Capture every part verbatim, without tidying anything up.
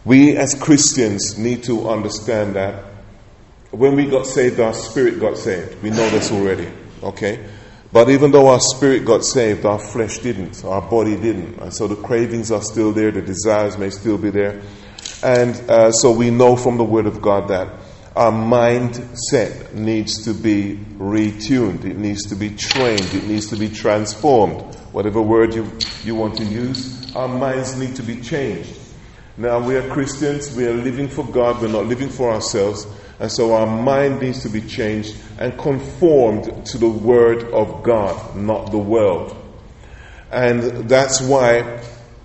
We as Christians need to understand that when we got saved, our spirit got saved. We know this already, okay? But even though our spirit got saved, our flesh didn't, our body didn't. And so the cravings are still there, the desires may still be there. And uh, so we know from the Word of God that our mindset needs to be retuned. It needs to be trained. It needs to be transformed. Whatever word you, you want to use, our minds need to be changed. Now, we are Christians. We are living for God. We're not living for ourselves. And so our mind needs to be changed and conformed to the Word of God, not the world. And that's why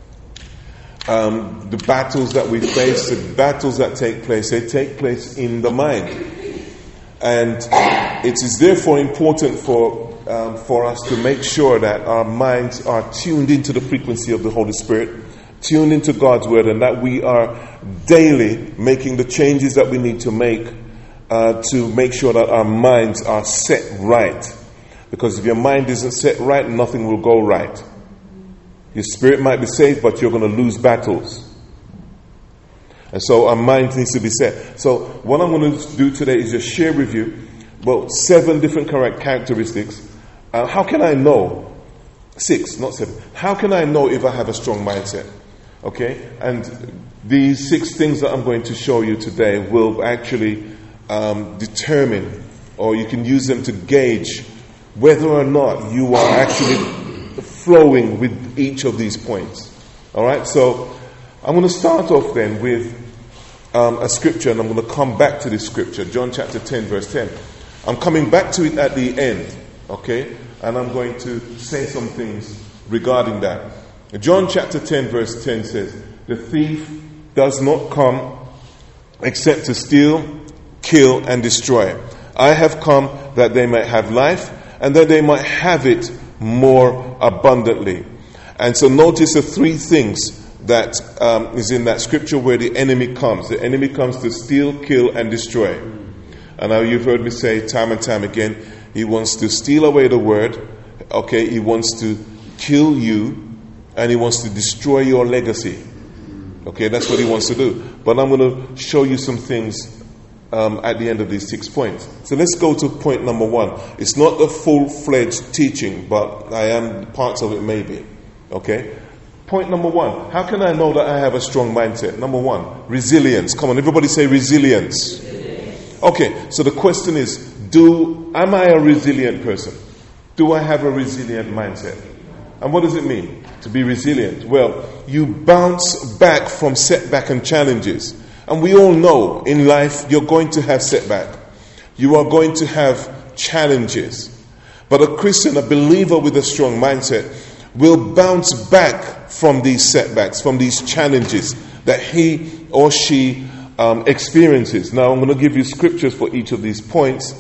um, the battles that we face, the battles that take place, they take place in the mind. And it is therefore important for um, for us to make sure that our minds are tuned into the frequency of the Holy Spirit, tuned into God's Word, and that we are daily making the changes that we need to make uh, to make sure that our minds are set right. Because if your mind isn't set right, nothing will go right. Your spirit might be saved, but you're going to lose battles. And so our mind needs to be set. So what I'm going to do today is just share with you about seven different correct characteristics. Uh, how can I know? Six, not seven. How can I know if I have a strong mindset? Okay? And these six things that I'm going to show you today will actually um, determine, or you can use them to gauge whether or not you are actually flowing with each of these points. All right? So I'm going to start off then with um, a scripture, and I'm going to come back to this scripture, John chapter ten, verse ten. I'm coming back to it at the end, okay? And I'm going to say some things regarding that. John chapter ten, verse ten says, "The thief does not come except to steal, kill, and destroy. I have come that they might have life, and that they might have it more abundantly." And so notice the three things that um, is in that scripture where the enemy comes. The enemy comes to steal, kill, and destroy. And now you've heard me say time and time again, he wants to steal away the word, okay, he wants to kill you, and he wants to destroy your legacy. Okay, that's what he wants to do. But I'm going to show you some things um, at the end of these six points. So let's go to point number one. It's not a full-fledged teaching, but I am, parts of it maybe. Okay? Point number one. How can I know that I have a strong mindset? Number one, resilience. Come on, everybody say resilience. Resilience. Okay, so the question is, do am I a resilient person? Do I have a resilient mindset? And what does it mean to be resilient? Well, you bounce back from setback and challenges. And we all know in life you're going to have setback. You are going to have challenges. But a Christian, a believer with a strong mindset, will bounce back from these setbacks, from these challenges that he or she um, experiences. Now, I'm going to give you scriptures for each of these points,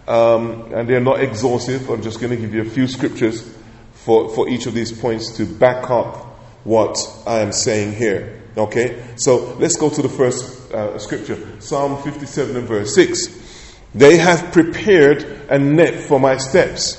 um, and they're not exhaustive. I'm just going to give you a few scriptures for, for each of these points to back up what I am saying here. Okay? So, let's go to the first uh, scripture. Psalm fifty-seven and verse six. "They have prepared a net for my steps.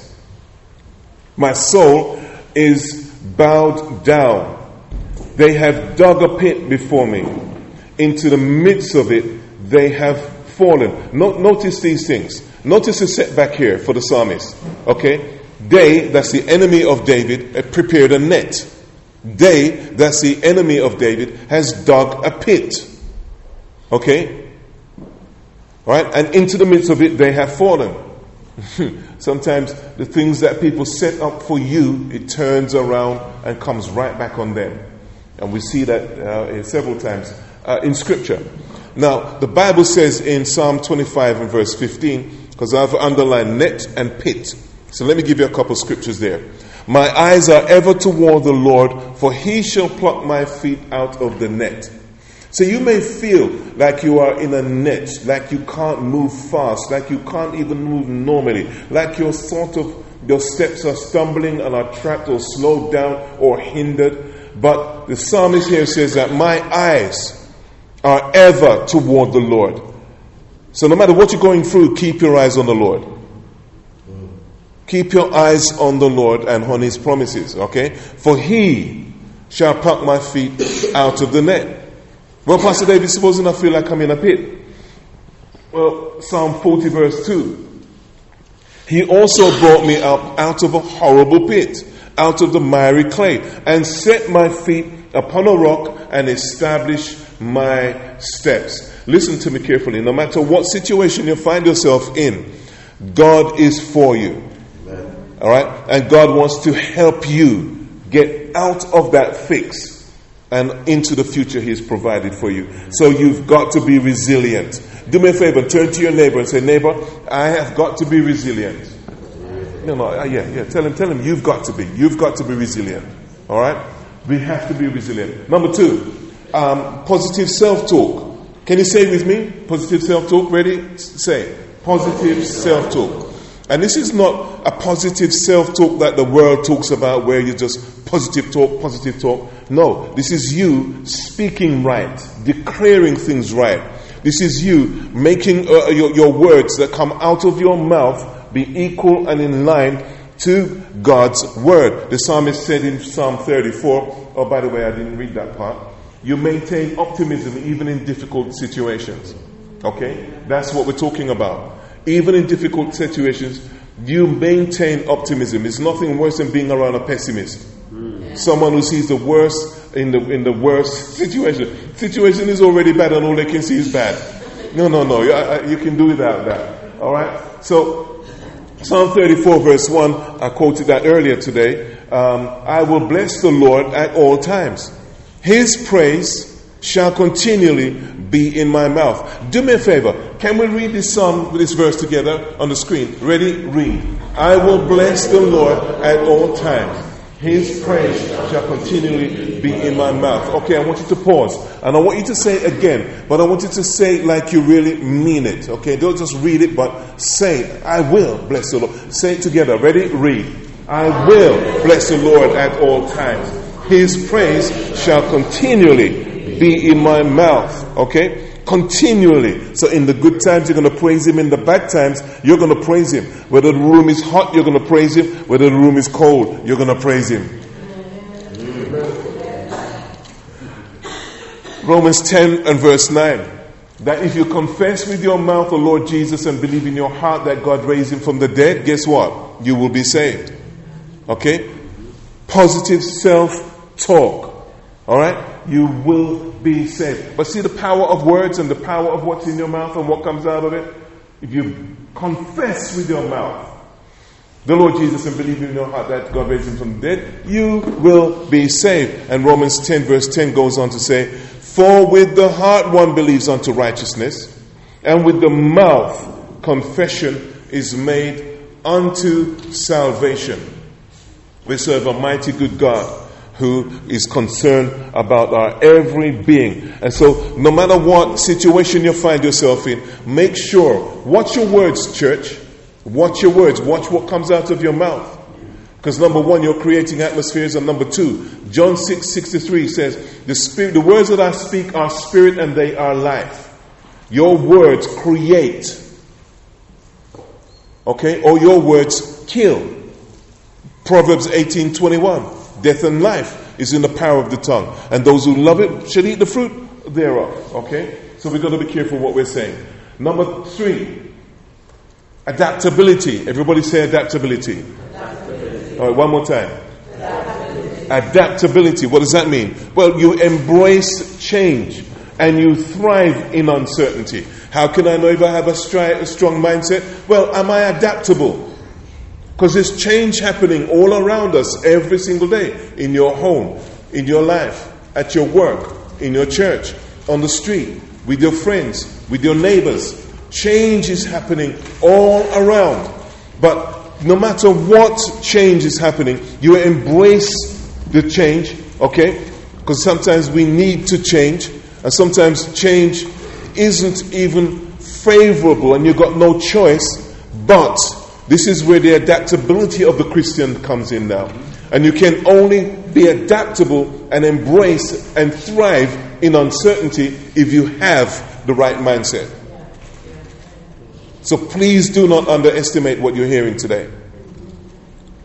My soul is bowed down. They have dug a pit before me. Into the midst of it they have fallen." No, notice these things. Notice the setback here for the psalmist. Okay? They, that's the enemy of David, have prepared a net. They, that's the enemy of David, has dug a pit. Okay? Right? And into the midst of it they have fallen. Sometimes the things that people set up for you, it turns around and comes right back on them. And we see that uh, several times uh, in Scripture. Now, the Bible says in Psalm twenty-five and verse fifteen, because I've underlined net and pit. So let me give you a couple of scriptures there. "My eyes are ever toward the Lord, for he shall pluck my feet out of the net." So you may feel like you are in a net, like you can't move fast, like you can't even move normally, like you're sort of, your steps are stumbling and are trapped or slowed down or hindered. But the psalmist here says that my eyes are ever toward the Lord. So no matter what you're going through, keep your eyes on the Lord. Keep your eyes on the Lord and on his promises, okay? "For he shall pluck my feet out of the net." Well, Pastor David, supposing I feel like I'm in a pit. Well, Psalm forty verse two. He also brought me up out of a horrible pit, out of the miry clay, and set my feet upon a rock and established my steps. Listen to me carefully. No matter what situation you find yourself in, God is for you. Amen. All right? And God wants to help you get out of that fix and into the future He's provided for you. So you've got to be resilient. Do me a favor, turn to your neighbor and say, neighbor, I have got to be resilient. No, no, uh, yeah, yeah. Tell him, tell him, you've got to be. You've got to be resilient. All right? We have to be resilient. Number two, um, positive self-talk. Can you say it with me? Positive self-talk. Ready? Say. Positive self-talk. And this is not a positive self-talk that the world talks about where you just positive talk, positive talk. No, this is you speaking right, declaring things right. This is you making uh, your, your words that come out of your mouth be equal and in line to God's word. The psalmist said in Psalm thirty-four, oh, by the way, I didn't read that part. You maintain optimism even in difficult situations. Okay? That's what we're talking about. Even in difficult situations, you maintain optimism. It's nothing worse than being around a pessimist. Someone who sees the worst in the in the worst situation. Situation is already bad and all they can see is bad. No, no, no. You, you can do without that. All right? So, Psalm thirty-four verse one, I quoted that earlier today. Um, I will bless the Lord at all times. His praise shall continually be in my mouth. Do me a favor. Can we read this psalm, this verse together on the screen? Ready? Read. I will bless the Lord at all times. His praise shall continually be in my mouth. Okay, I want you to pause. And I want you to say it again. But I want you to say it like you really mean it. Okay, don't just read it, but say it. I will bless the Lord. Say it together. Ready? Read. I will bless the Lord at all times. His praise shall continually be in my mouth. Okay? Continually. So in the good times, you're going to praise Him. In the bad times, you're going to praise Him. Whether the room is hot, you're going to praise Him. Whether the room is cold, you're going to praise Him. Romans ten and verse nine. That if you confess with your mouth the Lord Jesus and believe in your heart that God raised Him from the dead, guess what? You will be saved. Okay? Positive self-talk. All right? You will be saved. But see the power of words and the power of what's in your mouth and what comes out of it? If you confess with your mouth the Lord Jesus and believe in your heart that God raised Him from the dead, you will be saved. And Romans ten verse ten goes on to say, for with the heart one believes unto righteousness, and with the mouth confession is made unto salvation. We serve a mighty good God who is concerned about our every being. And so no matter what situation you find yourself in, make sure, watch your words, church. Watch your words. Watch what comes out of your mouth. Because number one, you're creating atmospheres. And number two, John six sixty-three says, the spirit, the words that I speak are spirit and they are life. Your words create. Okay? Or your words kill. Proverbs eighteen twenty-one. Death and life is in the power of the tongue. And those who love it shall eat the fruit thereof. Okay? So we've got to be careful what we're saying. Number three, adaptability. Everybody say adaptability. Adaptability. All right, one more time. Adaptability. Adaptability. What does that mean? Well, you embrace change and you thrive in uncertainty. How can I know if I have a, stri- a strong mindset? Well, am I adaptable? Because there's change happening all around us every single day. In your home, in your life, at your work, in your church, on the street, with your friends, with your neighbors. Change is happening all around. But no matter what change is happening, you embrace the change, okay? Because sometimes we need to change. And sometimes change isn't even favorable and you've got no choice. But this is where the adaptability of the Christian comes in now. And you can only be adaptable and embrace and thrive in uncertainty if you have the right mindset. So please do not underestimate what you're hearing today.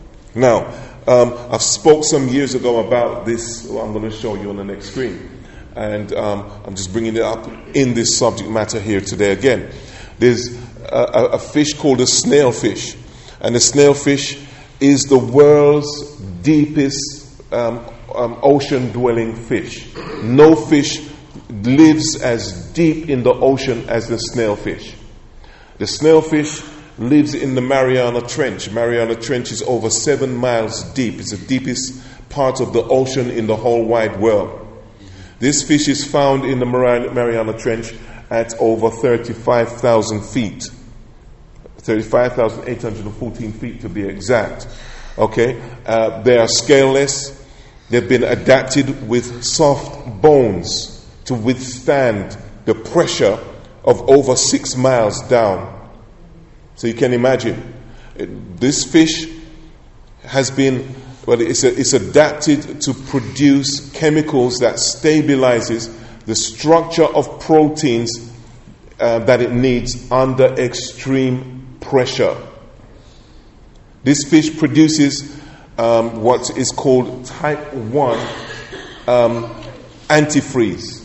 Now, um, I've spoke some years ago about this. Well, I'm going to show you on the next screen. And um, I'm just bringing it up in this subject matter here today again. There's a, a fish called a snailfish. And the snailfish is the world's deepest um, um, ocean-dwelling fish. No fish lives as deep in the ocean as the snailfish. The snailfish lives in the Mariana Trench. Mariana Trench is over seven miles deep. It's the deepest part of the ocean in the whole wide world. This fish is found in the Mariana Trench at over thirty-five thousand feet. thirty-five thousand eight hundred fourteen feet to be exact. Okay? Uh, they are scaleless. They've been adapted with soft bones to withstand the pressure of over six miles down. So you can imagine, this fish has been, well, it's, a, it's adapted to produce chemicals that stabilizes the structure of proteins uh, that it needs under extreme pressure. This fish produces um, what is called type one um, antifreeze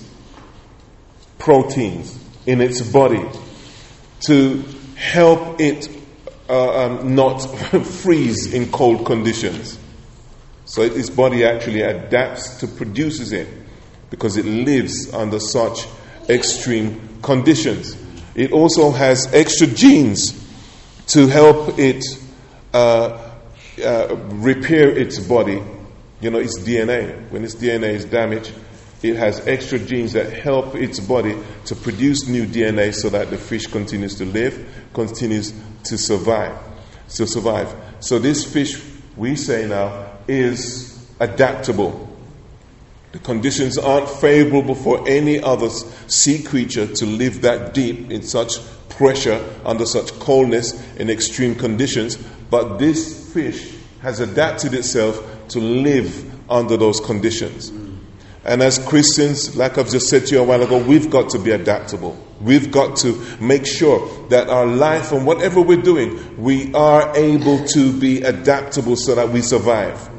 proteins in its body to help it uh, um, not freeze in cold conditions. So its body actually adapts to produces it because it lives under such extreme conditions. It also has extra genes to help it uh, uh, repair its body. You know, its D N A. When its D N A is damaged, it has extra genes that help its body to produce new D N A so that the fish continues to live, continues to survive. To survive. So this fish, we say now, is adaptable. The conditions aren't favorable for any other sea creature to live that deep in such pressure, under such coldness, in extreme conditions. But this fish has adapted itself to live under those conditions. And as Christians, like I've just said to you a while ago, we've got to be adaptable. We've got to make sure that our life and whatever we're doing, we are able to be adaptable so that we survive.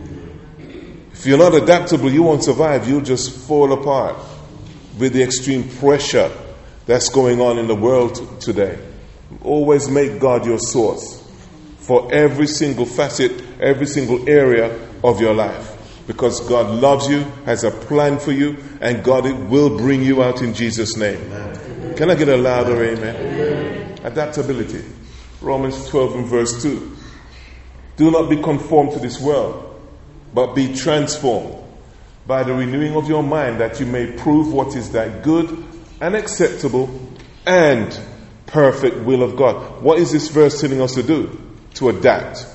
If you're not adaptable, you won't survive. You'll just fall apart with the extreme pressure that's going on in the world today. Always make God your source for every single facet, every single area of your life. Because God loves you, has a plan for you, and God will bring you out in Jesus' name. Amen. Can I get a louder amen? Amen? Adaptability. Romans twelve and verse two. Do not be conformed to this world, but be transformed by the renewing of your mind, that you may prove what is that good and acceptable and perfect will of God. What is this verse telling us to do? To adapt.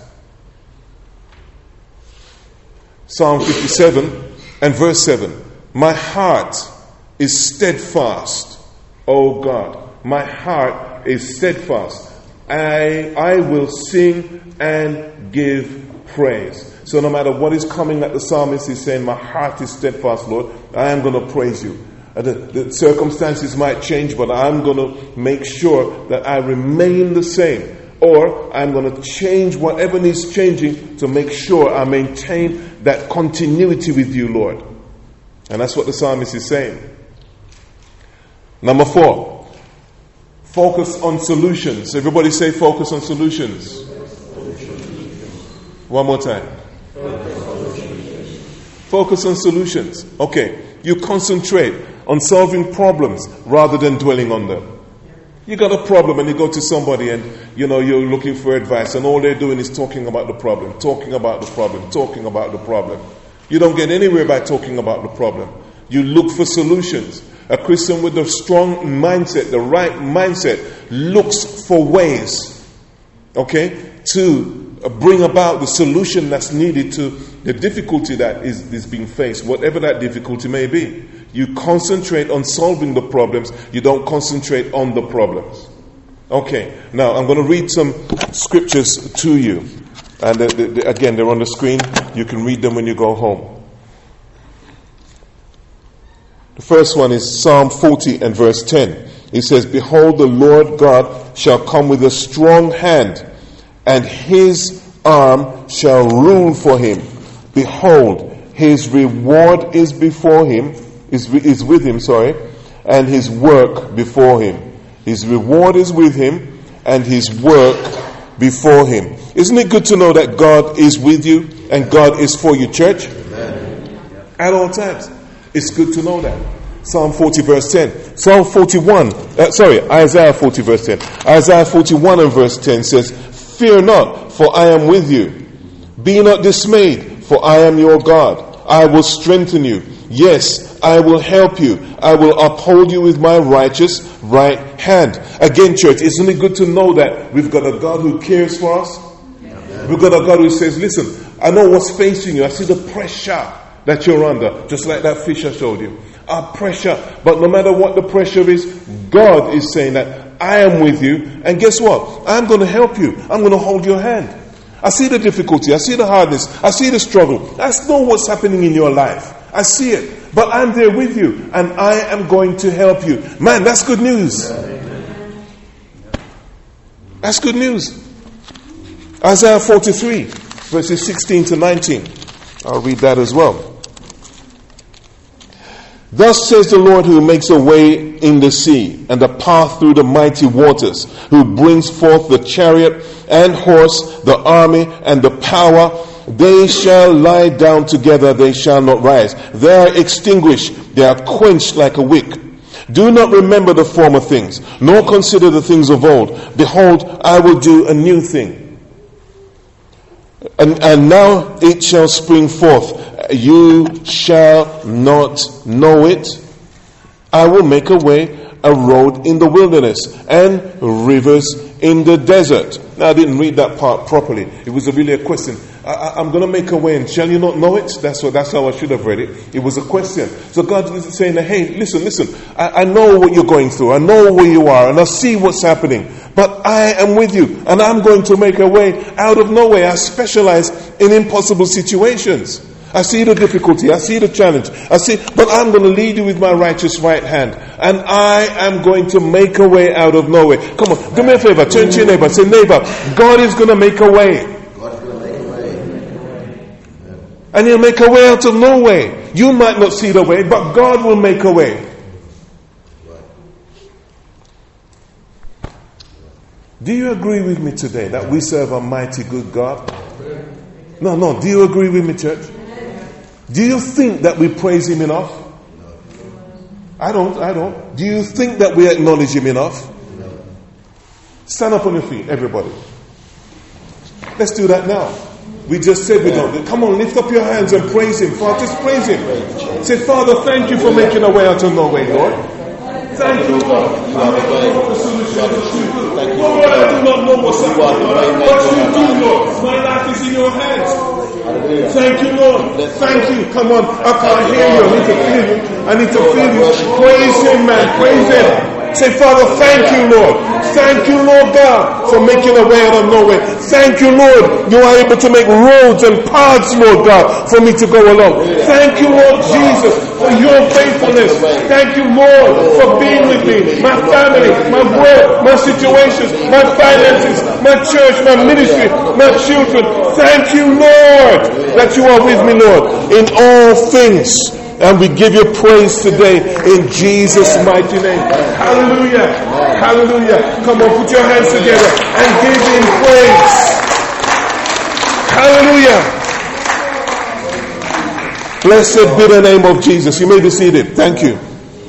Psalm fifty-seven and verse seven. My heart is steadfast, O God. My heart is steadfast. I, I will sing and give praise. So no matter what is coming at the psalmist, he's saying, my heart is steadfast, Lord. I am going to praise you. The, the circumstances might change, but I'm going to make sure that I remain the same. Or I'm going to change whatever needs changing to make sure I maintain that continuity with you, Lord. And that's what the psalmist is saying. Number four, focus on solutions. Everybody say focus on solutions. One more time. Focus on solutions. Okay, you concentrate on solving problems rather than dwelling on them. You got a problem and you go to somebody and, you know, you're looking for advice and all they're doing is talking about the problem, talking about the problem, talking about the problem. You don't get anywhere by talking about the problem. You look for solutions. A Christian with a strong mindset, the right mindset, looks for ways, okay, to bring about the solution that's needed to the difficulty that is, is being faced, whatever that difficulty may be. You concentrate on solving the problems. You don't concentrate on the problems. Okay, now I'm going to read some scriptures to you. And the, the, the, again, they're on the screen. You can read them when you go home. The first one is Psalm forty and verse ten. It says, behold, the Lord God shall come with a strong hand, and his arm shall rule for him. Behold, his reward is before him. is, is with him, sorry, and his work before him. His reward is with him and his work before him. Isn't it good to know that God is with you and God is for you, church? Amen. At all times. It's good to know that. Psalm forty verse ten. Psalm forty-one, uh, sorry, Isaiah forty verse ten. Isaiah forty-one and verse ten says, "Fear not, for I am with you. Be not dismayed, for I am your God. I will strengthen you. Yes, I will help you. I will uphold you with my righteous right hand." Again, church, isn't it good to know that we've got a God who cares for us? We've got a God who says, listen, I know what's facing you. I see the pressure that you're under, just like that fish I showed you. Our pressure. But no matter what the pressure is, God is saying that I am with you. And guess what? I'm going to help you. I'm going to hold your hand. I see the difficulty. I see the hardness. I see the struggle. I know what's happening in your life. I see it. But I'm there with you. And I am going to help you. Man, that's good news. That's good news. Isaiah forty-three, verses sixteen to nineteen. I'll read that as well. "Thus says the Lord, who makes a way in the sea and a path through the mighty waters, who brings forth the chariot and horse, the army and the power. They shall lie down together, they shall not rise. They are extinguished, they are quenched like a wick. Do not remember the former things, nor consider the things of old. Behold, I will do a new thing. And, and now it shall spring forth. You shall not know it. I will make a way, a road in the wilderness, and rivers in the desert." Now, I didn't read that part properly. It was a really a question. I, I, I'm going to make a way, and shall you not know it? That's what. That's how I should have read it. It was a question. So God is saying, hey, listen, listen. I, I know what you're going through. I know where you are, and I see what's happening. But I am with you, and I'm going to make a way out of nowhere. I specialize in impossible situations. I see the difficulty. I see the challenge. I see, but I'm going to lead you with my righteous right hand. And I am going to make a way out of nowhere. Come on, do me a favor. Turn to your neighbor. Say, neighbor, God is going to make a way. God's going to make a way. And he'll make a way out of no way. You might not see the way, but God will make a way. Do you agree with me today that we serve a mighty good God? No, no. Do you agree with me, church? Do you think that we praise him enough? I don't, I don't. Do you think that we acknowledge him enough? Stand up on your feet, everybody. Let's do that now. We just said we don't. Come on, lift up your hands and praise him. Father, just praise him. Say, Father, thank you for making a way out of no way, Lord. Thank you, Lord. I don't know the solution, but you do. Lord, I do not know what's happening, but you do, Lord. My life is in your hands. Thank you, Lord. Thank you. Come on. I can't hear you. I need to feel you. I need to feel you. Praise him, man. Praise him. Say, Father, thank you, Lord. Thank you, Lord God, for making a way out of nowhere. Thank you, Lord. You are able to make roads and paths, Lord God, for me to go along. Thank you, Lord Jesus, for your faithfulness. Thank you, Lord, for being with me, my family, my work, my situations, my finances, my church, my ministry, my children. Thank you, Lord, that you are with me, Lord, in all things. And we give you praise today in Jesus' mighty name. Hallelujah. Hallelujah. Come on, put your hands together and give him praise. Hallelujah. Blessed be the name of Jesus. You may be seated. Thank you.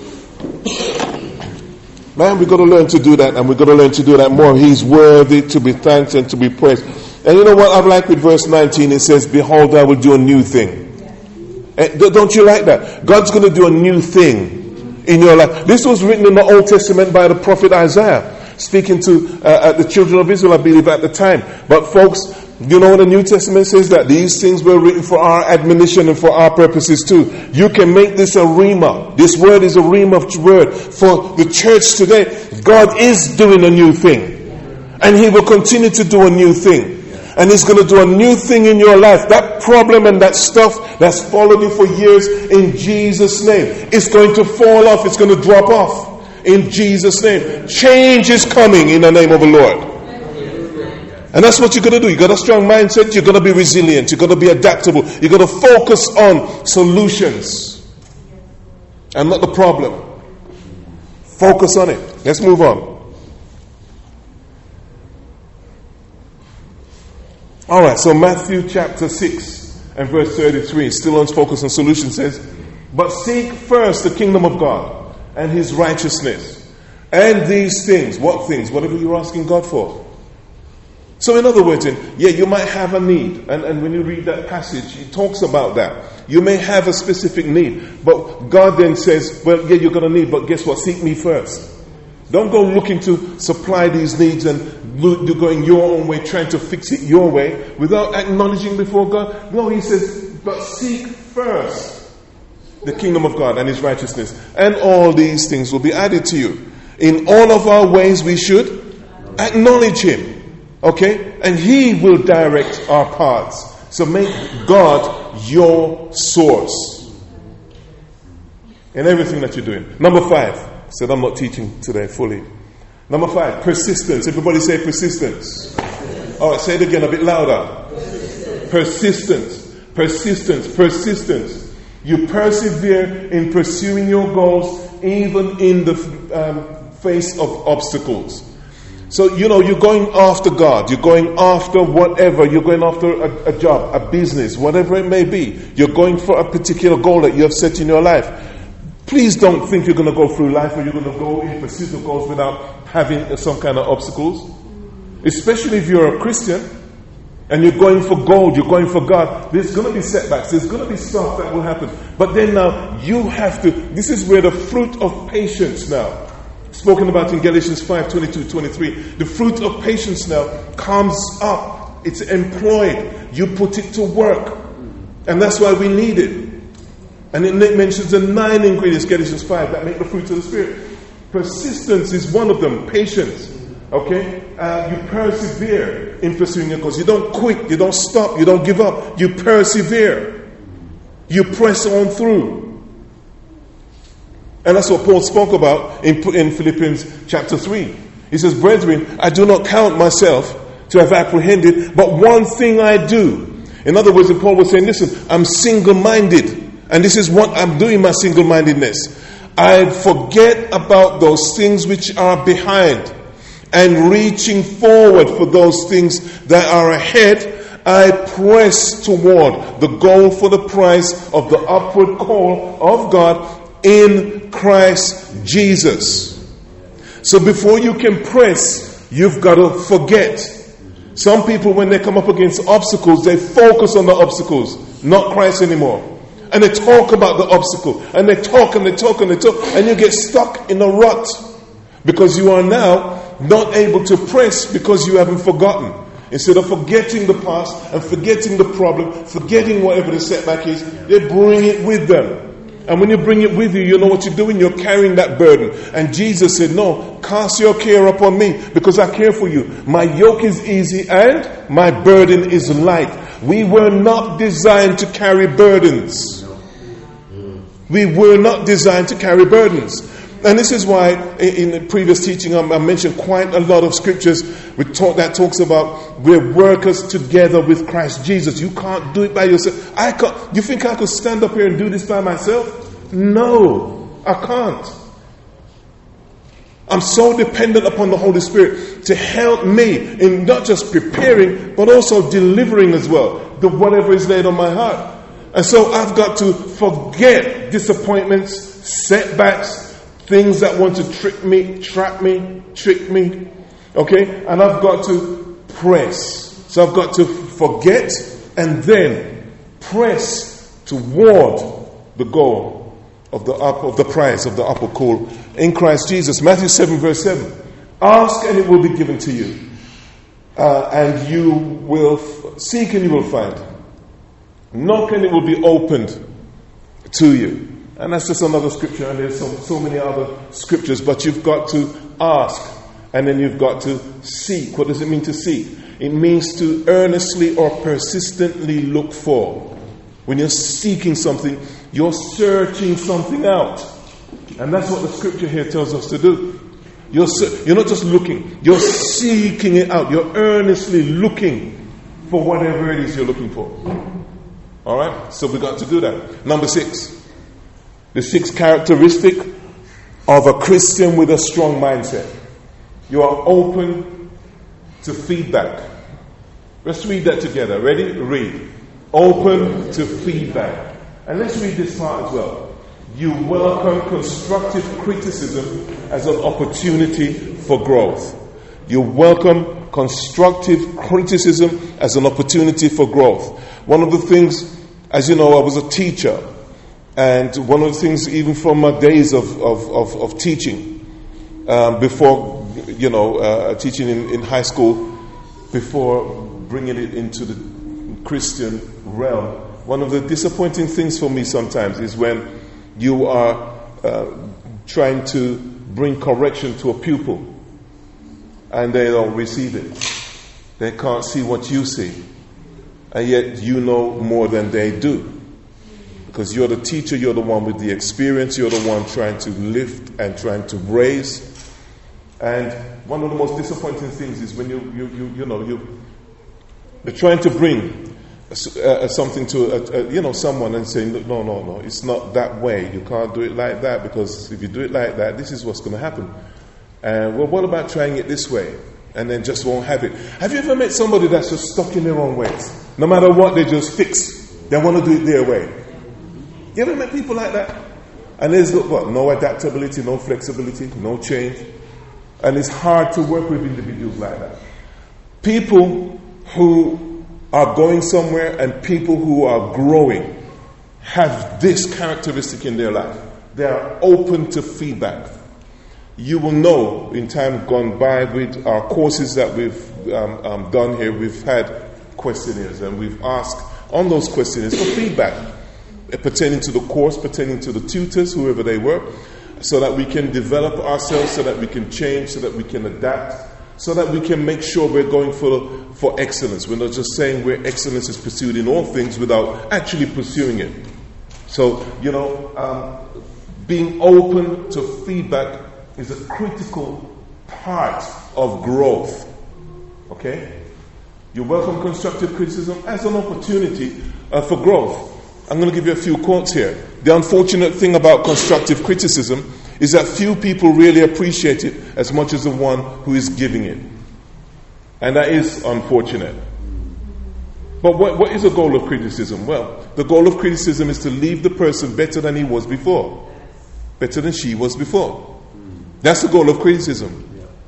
Man, we've got to learn to do that, and we've got to learn to do that more. He's worthy to be thanked and to be praised. And you know what I like with verse nineteen? It says, behold, I will do a new thing. Don't you like that? God's going to do a new thing in your life. This was written in the Old Testament by the prophet Isaiah, speaking to uh, the children of Israel, I believe, at the time. But folks, you know what the New Testament says? That these things were written for our admonition and for our purposes too. You can make this a rhema. This word is a rhema word for the church today. God is doing a new thing. And he will continue to do a new thing. And he's going to do a new thing in your life. That problem and that stuff that's followed you for years, in Jesus' name, it's going to fall off. It's going to drop off in Jesus' name. Change is coming in the name of the Lord. And that's what you're going to do. You've got a strong mindset. You're going to be resilient. You're going to be adaptable. You're going to focus on solutions. and not the problem. Focus on it. Let's move on. All right, so Matthew chapter six and verse thirty-three, still on Focus on Solution, says, but seek first the kingdom of God and his righteousness. And these things, what things? Whatever you're asking God for. So in other words, yeah, you might have a need. And, and when you read that passage, it talks about that. You may have a specific need. But God then says, well, yeah, you're going to need, but guess what? Seek me first. Don't go looking to supply these needs and you're going your own way, trying to fix it your way, without acknowledging before God. No, he says, but seek first the kingdom of God and his righteousness, and all these things will be added to you. In all of our ways we should acknowledge him. Okay? And he will direct our paths. So make God your source in everything that you're doing. Number five. I said I'm not teaching today fully. Number five, persistence. Everybody say persistence. All right, say it again a bit louder. Persistence. Persistence. Persistence. You persevere in pursuing your goals even in the um, face of obstacles. So, you know, you're going after God. You're going after whatever. You're going after a, a job, a business, whatever it may be. You're going for a particular goal that you have set in your life. Please don't think you're going to go through life or you're going to go in pursuit of goals without having some kind of obstacles. Especially if you're a Christian and you're going for gold, you're going for God. There's going to be setbacks. There's going to be stuff that will happen. But then now you have to, this is where the fruit of patience now, spoken about in Galatians five, twenty-two, twenty-three. The fruit of patience now comes up. It's employed. You put it to work. And that's why we need it. And it mentions the nine ingredients, Galatians five, that make the fruit of the Spirit. Persistence is one of them. Patience. Okay? Uh, you persevere in pursuing your goals. You don't quit. You don't stop. You don't give up. You persevere. You press on through. And that's what Paul spoke about in, in Philippians chapter three. He says, brethren, I do not count myself to have apprehended, but one thing I do. In other words, Paul was saying, listen, I'm single-minded. And this is what I'm doing, my single-mindedness. I forget about those things which are behind and reaching forward for those things that are ahead. I press toward the goal for the prize of the upward call of God in Christ Jesus. So before you can press, you've got to forget. Some people, when they come up against obstacles, they focus on the obstacles, not Christ anymore. And they talk about the obstacle, and they talk and they talk and they talk, and you get stuck in a rut because you are now not able to press because you haven't forgotten. Instead of forgetting the past and forgetting the problem, forgetting whatever the setback is, they bring it with them. And when you bring it with you, you know what you're doing. You're carrying that burden. And Jesus said, no, cast your care upon me because I care for you. My yoke is easy and my burden is light. We were not designed to carry burdens. We were not designed to carry burdens. And this is why in the previous teaching I mentioned quite a lot of scriptures we talk, that talks about we're workers together with Christ Jesus. You can't do it by yourself. I can't. You think I could stand up here and do this by myself? No, I can't. I'm so dependent upon the Holy Spirit to help me in not just preparing but also delivering as well, the whatever is laid on my heart. And so I've got to forget disappointments, setbacks, things that want to trick me, trap me, trick me. Okay? And I've got to press. So I've got to forget and then press toward the goal of the up of the prize of the upper call in Christ Jesus. Matthew seven verse seven. Ask and it will be given to you. Uh, and you will f- seek and you will find. Knock and it will be opened to you. And that's just another scripture, and there's so, so many other scriptures, but you've got to ask, and then you've got to seek. What does it mean to seek? It means to earnestly or persistently look for. When you're seeking something, you're searching something out. And that's what the scripture here tells us to do. You're, you're not just looking, you're seeking it out. You're earnestly looking for whatever it is you're looking for. All right? So we've got to do that. Number six. The sixth characteristic of a Christian with a strong mindset. You are open to feedback. Let's read that together. Ready? Read. Open to feedback. And let's read this part as well. You welcome constructive criticism as an opportunity for growth. You welcome constructive criticism as an opportunity for growth. One of the things, as you know, I was a teacher. And one of the things, even from my days of, of, of, of teaching, um, before, you know, uh, teaching in, in high school, before bringing it into the Christian realm, one of the disappointing things for me sometimes is when you are uh, trying to bring correction to a pupil and they don't receive it. They can't see what you see, and yet you know more than they do. Because you're the teacher, you're the one with the experience, you're the one trying to lift and trying to raise. And one of the most disappointing things is when you, you, you, you know, you, you're trying to bring uh, something to, uh, uh, you know, someone and say, no, no, no, it's not that way. You can't do it like that, because if you do it like that, this is what's going to happen. And well, what about trying it this way? And then just won't have it. Have you ever met somebody that's just stuck in their own ways? No matter what, they just fix. They want to do it their way. You ever met people like that? And there's what? No adaptability, no flexibility, no change. And it's hard to work with individuals like that. People who are going somewhere and people who are growing have this characteristic in their life. They are open to feedback. You will know in time gone by with our courses that we've um, um, done here, we've had questionnaires and we've asked on those questionnaires for feedback pertaining to the course, pertaining to the tutors, whoever they were, so that we can develop ourselves, so that we can change, so that we can adapt, so that we can make sure we're going for, for excellence. We're not just saying where excellence is pursued in all things without actually pursuing it. So, you know, um, being open to feedback is a critical part of growth. Okay? You welcome constructive criticism as an opportunity uh, for growth. I'm going to give you a few quotes here. The unfortunate thing about constructive criticism is that few people really appreciate it as much as the one who is giving it. And that is unfortunate. But what, what is the goal of criticism? Well, the goal of criticism is to leave the person better than he was before. Better than she was before. That's the goal of criticism.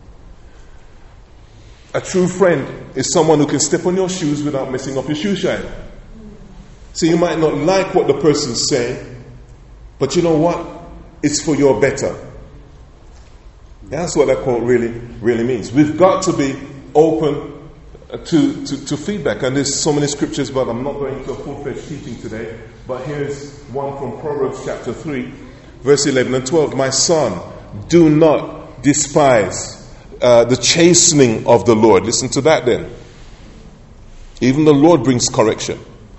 A true friend is someone who can step on your shoes without messing up your shoe shine. So you might not like what the person's saying, but you know what? It's for your better. That's what that quote really, really means. We've got to be open to, to, to feedback. And there's so many scriptures, but I'm not going into a full-fledged teaching today. But here's one from Proverbs chapter three, verse eleven and twelve. My son, do not despise uh, the chastening of the Lord. Listen to that then. Even the Lord brings correction.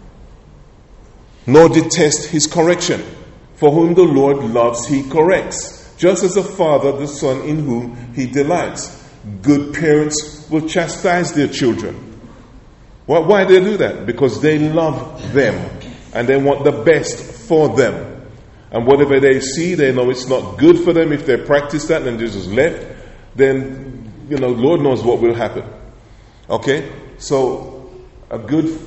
Nor detest his correction. For whom the Lord loves, he corrects. Just as a father, the son in whom he delights. Good parents will chastise their children. Well, why do they do that? Because they love them. And they want the best for them. And whatever they see, they know it's not good for them. If they practice that and they're just left, then, you know, Lord knows what will happen. Okay? So, a good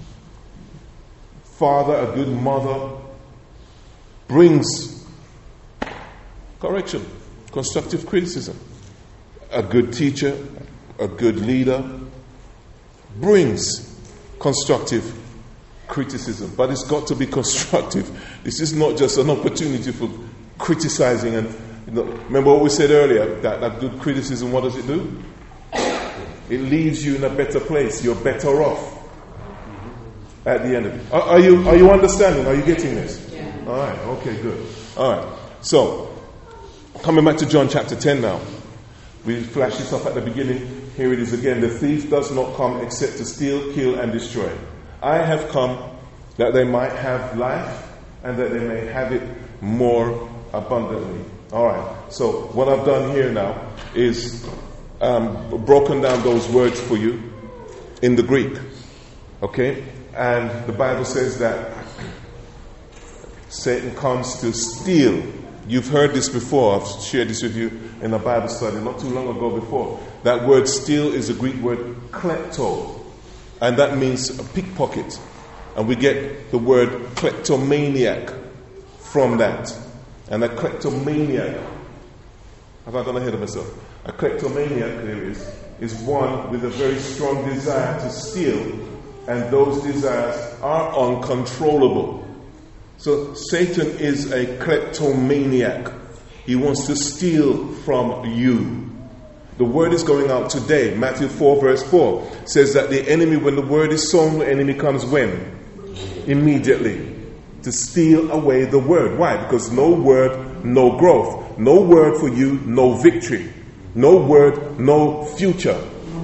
father, a good mother brings correction, constructive criticism. A good teacher, a good leader brings constructive criticism. But it's got to be constructive. This is not just an opportunity for criticizing. And you know, remember what we said earlier, that, that good criticism, what does it do? It leaves you in a better place. You're better off at the end of it. Are, are you are you understanding? Are you getting this? Yeah. All right. Okay, good. All right. So, coming back to John chapter ten now. We flashed this up at the beginning. Here it is again. The thief does not come except to steal, kill, and destroy. I have come that they might have life and that they may have it more abundantly. All right. So, what I've done here now is um, broken down those words for you in the Greek. Okay? And the Bible says that Satan comes to steal. You've heard this before. I've shared this with you in a Bible study not too long ago before. That word steal is the Greek word klepto. And that means a pickpocket. And we get the word kleptomaniac from that. And a kleptomaniac, have I gone ahead of myself? A kleptomaniac, there is, is one with a very strong desire to steal, and those desires are uncontrollable. So Satan is a kleptomaniac. He wants to steal from you. The word is going out today. Matthew four verse four says that the enemy, when the word is sown, the enemy comes when? Immediately. To steal away the word. Why? Because no word, no growth. No word for you, no victory. No word, no future.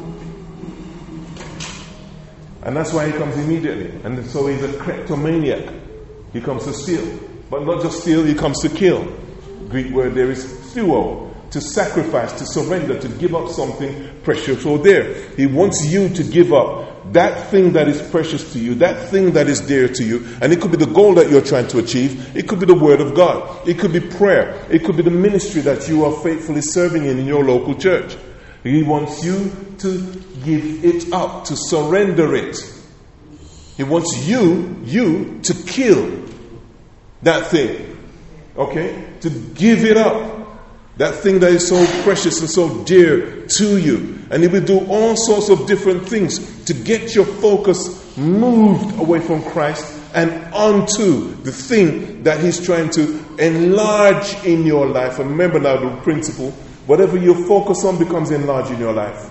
And that's why he comes immediately. And so he's a kleptomaniac. He comes to steal. But not just steal, he comes to kill. Greek word there is thuo. To sacrifice, to surrender, to give up something precious or dear. He wants you to give up that thing that is precious to you, that thing that is dear to you. And it could be the goal that you're trying to achieve. It could be the word of God. It could be prayer. It could be the ministry that you are faithfully serving in in your local church. He wants you to give it up, to surrender it. He wants you, you to kill that thing. Okay? To give it up. That thing that is so precious and so dear to you. And he will do all sorts of different things to get your focus moved away from Christ and onto the thing that he's trying to enlarge in your life. And remember now the principle, whatever you focus on becomes enlarged in your life.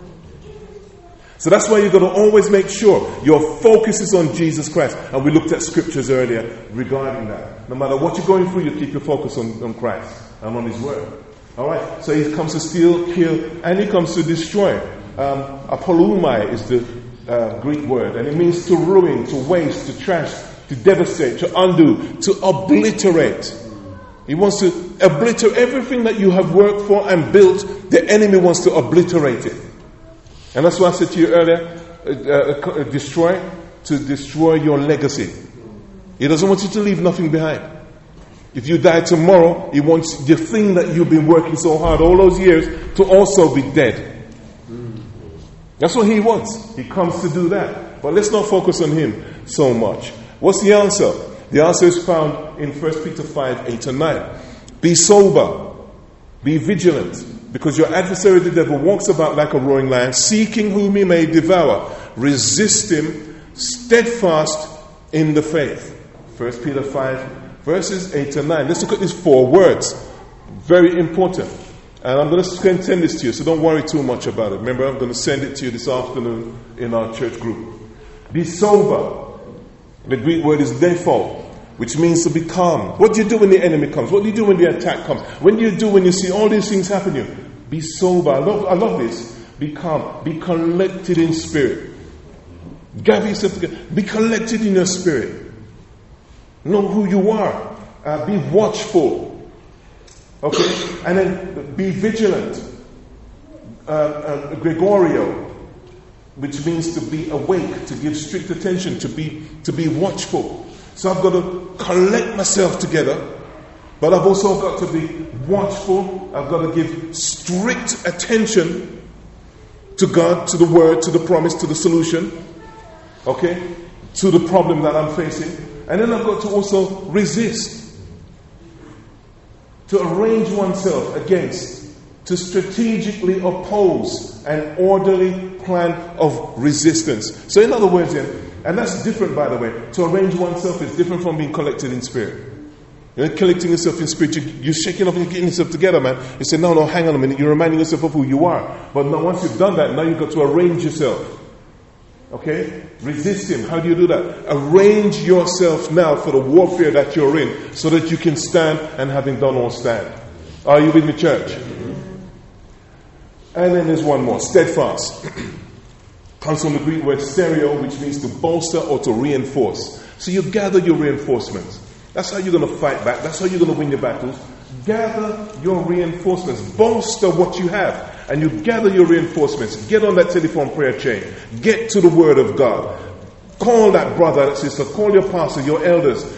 So that's why you've got to always make sure your focus is on Jesus Christ. And we looked at scriptures earlier regarding that. No matter what you're going through, you keep your focus on, on Christ and on his word. Alright? So he comes to steal, kill, and he comes to destroy. Um, apolumai is the uh, Greek word. And it means to ruin, to waste, to trash, to devastate, to undo, to obliterate. He wants to obliterate everything that you have worked for and built. The enemy wants to obliterate it. And that's why I said to you earlier, uh, uh, destroy, to destroy your legacy. He doesn't want you to leave nothing behind. If you die tomorrow, he wants the thing that you've been working so hard all those years to also be dead. That's what he wants. He comes to do that. But let's not focus on him so much. What's the answer? The answer is found in First Peter five, eight and nine. Be sober. Be vigilant. Because your adversary the devil walks about like a roaring lion, seeking whom he may devour. Resist him, steadfast in the faith. First Peter five, verses eight and nine. Let's look at these four words. Very important. And I'm going to send this to you, so don't worry too much about it. Remember, I'm going to send it to you this afternoon in our church group. Be sober. The Greek word is dephol, which means to be calm. What do you do when the enemy comes? What do you do when the attack comes? What do you do when you see all these things happen to you? Be sober. I love, I love this. Be calm. Be collected in spirit. Gather yourself together. Be collected in your spirit. Know who you are. Uh, be watchful. Okay? And then be vigilant. Uh, uh, Gregorio, which means to be awake, to give strict attention, to be to be watchful. So I've got to collect myself together, but I've also got to be watchful. I've got to give strict attention to God, to the word, to the promise, to the solution, okay, to the problem that I'm facing. And then I've got to also resist, to arrange oneself against, to strategically oppose an orderly plan of resistance. So in other words, then, and that's different, by the way. To arrange oneself is different from being collected in spirit. You're not collecting yourself in spirit. You're shaking up and getting yourself together, man. You say, no, no, hang on a minute. You're reminding yourself of who you are. But now once you've done that, now you've got to arrange yourself. Okay? Resist him. How do you do that? Arrange yourself now for the warfare that you're in so that you can stand, and having done all stand. Are you with me, church? And then there's one more. Steadfast. Comes from the Greek word stereo, which means to bolster or to reinforce. So you gather your reinforcements. That's how you're going to fight back. That's how you're going to win your battles. Gather your reinforcements. Bolster what you have. And you gather your reinforcements. Get on that telephone prayer chain. Get to the word of God. Call that brother, that sister. Call your pastor, your elders.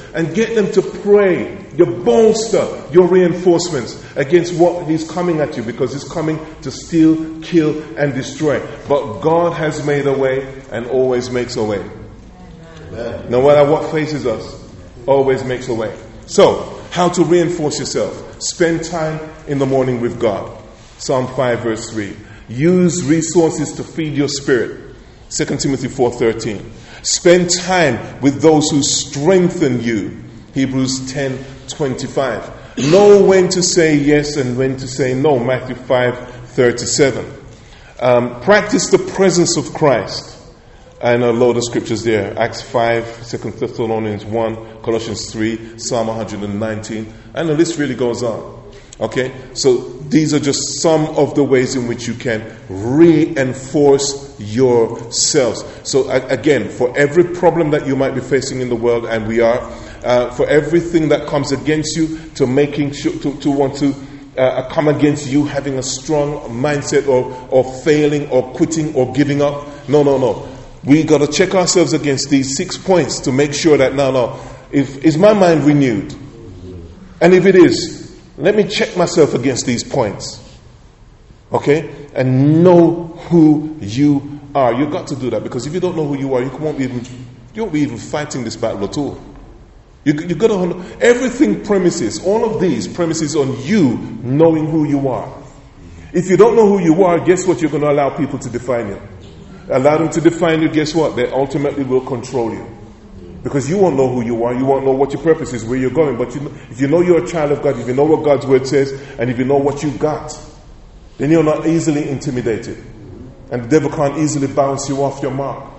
and get them to pray, your bolster, your reinforcements against what he's coming at you, because he's coming to steal, kill, and destroy. But God has made a way and always makes a way. Amen. No matter what faces us, always makes a way. So, how to reinforce yourself? Spend time in the morning with God. Psalm five verse three. Use resources to feed your spirit. Second Timothy four thirteen. Spend time with those who strengthen you. Hebrews ten twenty-five. Know when to say yes and when to say no. Matthew five thirty-seven. Um, practice the presence of Christ. And a load of scriptures there. Acts five, Second Thessalonians one, Colossians three, Psalm one nineteen. And the list really goes on. Okay? So these are just some of the ways in which you can reinforce yourselves. So again, for every problem that you might be facing in the world, and we are, uh, for everything that comes against you, to making sure, to, to want to uh, come against you having a strong mindset or, or failing or quitting or giving up. No, no, no. We got to check ourselves against these six points to make sure that, no, no, if, is my mind renewed? And if it is, let me check myself against these points. Okay? And know who you are. You've got to do that, because if you don't know who you are, you won't be even, you won't be even fighting this battle at all. You, you've got to know, everything premises, all of these premises on you knowing who you are. If you don't know who you are, guess what? You're going to allow people to define you. Allow them to define you, guess what? They ultimately will control you. Because you won't know who you are, you won't know what your purpose is, where you're going. But you know, if you know you're a child of God, if you know what God's word says, and if you know what you got, then you're not easily intimidated. And the devil can't easily bounce you off your mark.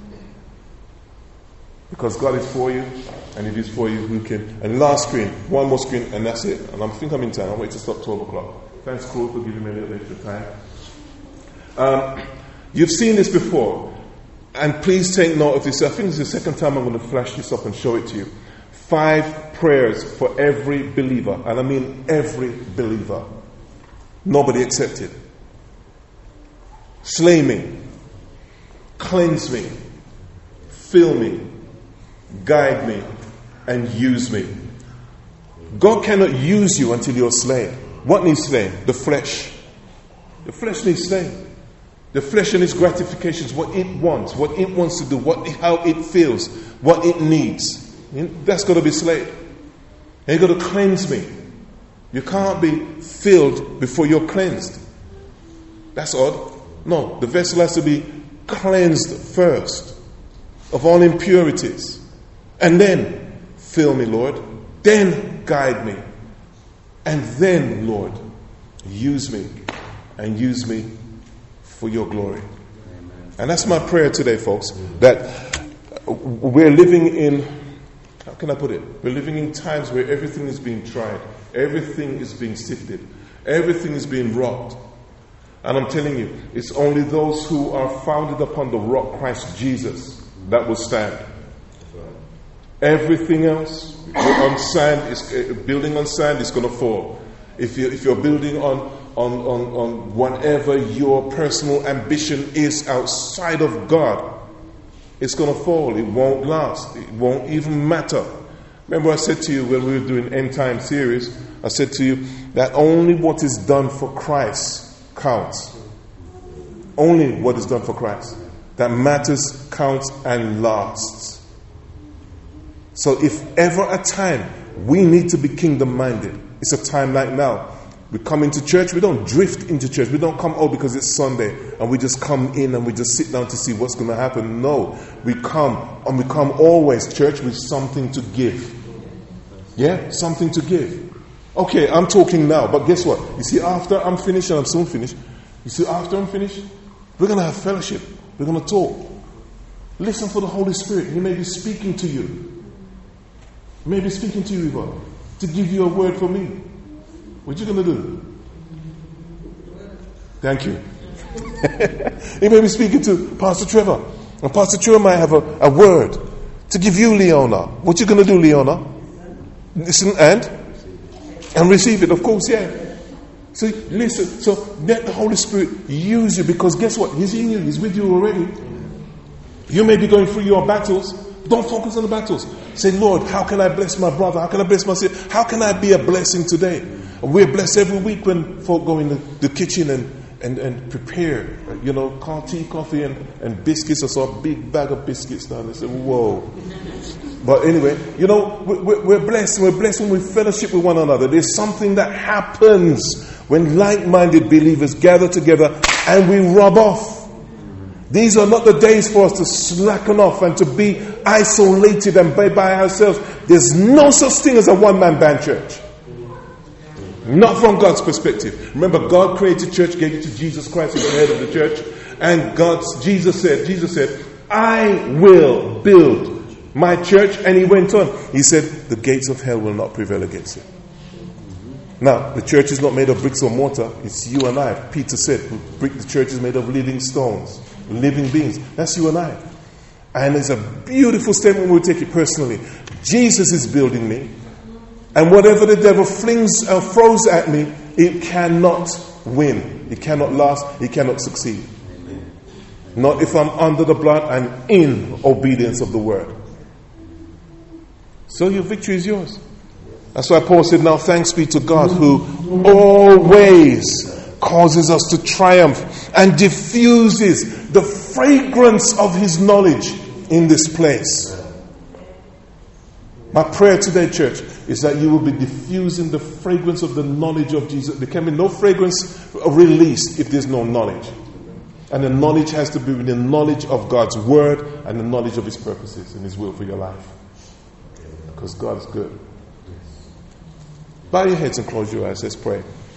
Because God is for you, and if he's for you, who can? And last screen, one more screen, and that's it. And I think I'm in time. I'll wait to stop twelve o'clock. Thanks, Claude, for giving me a little extra time. Um, you've seen this before. And please take note of this. I think it's the second time I'm going to flash this up and show it to you. Five prayers for every believer. And I mean every believer. Nobody excepted. Slay me. Cleanse me. Fill me. Guide me. And use me. God cannot use you until you're slain. What needs slain? The flesh. The flesh needs slain. The flesh and its gratifications, what it wants, what it wants to do, what how it feels, what it needs. That's got to be slain. And you've got to cleanse me. You can't be filled before you're cleansed. That's odd. No, the vessel has to be cleansed first of all impurities. And then, fill me, Lord. Then guide me. And then, Lord, use me. And use me for your glory. Amen. And that's my prayer today, folks, that we're living in, how can I put it? We're living in times where everything is being tried, everything is being sifted, everything is being rocked. And I'm telling you, it's only those who are founded upon the rock Christ Jesus that will stand. Everything else on sand is building on sand is going to fall. If you if you're building on On, on, on whatever your personal ambition is outside of God, it's going to fall. It won't last. It won't even matter. Remember I said to you when we were doing End Time series, I said to you that only what is done for Christ counts. Only what is done for Christ that matters, counts, and lasts. So if ever a time we need to be kingdom-minded, it's a time like now. We come into church, we don't drift into church. We don't come, oh, because it's Sunday, and we just come in and we just sit down to see what's going to happen. No, we come, and we come always, church, with something to give. Yeah, something to give. Okay, I'm talking now, but guess what? You see, after I'm finished, and I'm soon finished, you see, after I'm finished, we're going to have fellowship. We're going to talk. Listen for the Holy Spirit. He may be speaking to you. He may be speaking to you, Yvonne, to give you a word for me. What are you going to do? Thank you. He may be speaking to Pastor Trevor. And Pastor Trevor might have a, a word to give you, Leona. What are you going to do, Leona? Listen and? And receive it, of course, yeah. So listen. So let the Holy Spirit use you, because guess what? He's in you. He's with you already. You may be going through your battles, Don't focus on the battles. Say, Lord, how can I bless my brother? How can I bless my sister? How can I be a blessing today? We're blessed every week when folk go in the, the kitchen and, and, and prepare, you know, tea, coffee, and, and biscuits. I saw a big bag of biscuits down. I said, whoa. But anyway, you know, we're, we're blessed. We're blessed when we fellowship with one another. There's something that happens when like-minded believers gather together and we rub off. These are not the days for us to slacken off and to be isolated and by, by ourselves. There's no such thing as a one-man band church. Not from God's perspective. Remember, God created church, gave it to Jesus Christ as the head of the church. And God's, Jesus said, Jesus said, I will build my church. And he went on. He said, the gates of hell will not prevail against it. Now, the church is not made of bricks or mortar. It's you and I. Peter said, the church is made of living stones. Living beings. That's you and I. And it's a beautiful statement when we take it personally. Jesus is building me. And whatever the devil flings or throws at me, it cannot win. It cannot last. It cannot succeed. Not if I'm under the blood and in obedience of the word. So your victory is yours. That's why Paul said, now thanks be to God who always causes us to triumph and diffuses the fragrance of his knowledge in this place. My prayer today, church, is that you will be diffusing the fragrance of the knowledge of Jesus. There can be no fragrance released if there's no knowledge. And the knowledge has to be the knowledge of God's word and the knowledge of his purposes and his will for your life. Because God is good. Bow your heads and close your eyes. Let's pray.